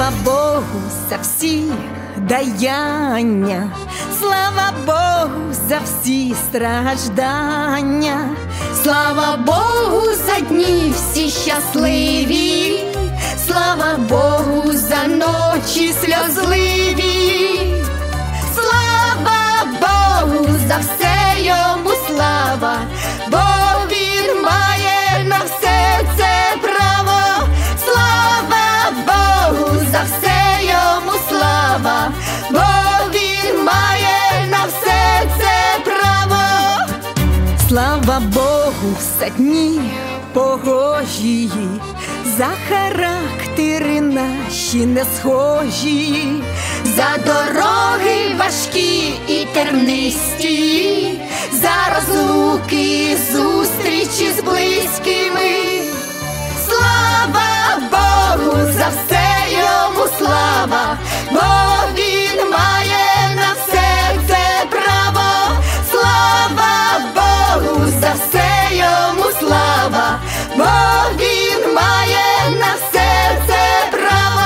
Слава Богу за всі даяння, слава Богу за всі страждання, слава Богу за дні всі щасливі, слава Богу за ночі сльозливі, слава Богу за все йому слава, бо він має на все це право, слава Богу за все йому слава, бо він має на все це право. слава Богу за дні погожі, за характери наші не схожі, за дороги важкі і тернисті, за розлуки, зустрічі з близькими, слава Богу за все йому слава, бо він має на все це право, слава Богу за все йому слава, бо він має на все це право.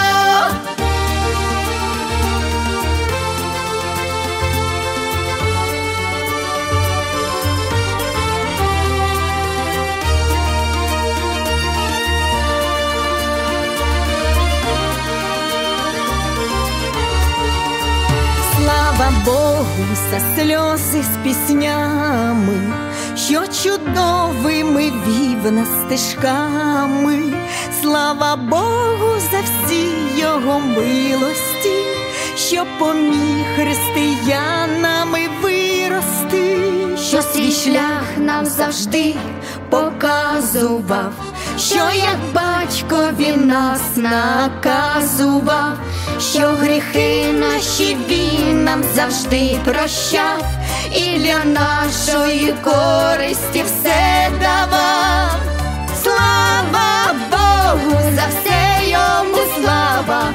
слава Богу за сльози з піснями, що чудовими вів нас стежками, слава Богу за всі його милості, що поміг християнами вирости, Що свій шлях нам завжди показував, що як батько він нас наказував, що гріхи наші він нам завжди прощав, і для нашої користі все давав. Слава Богу за все йому слава,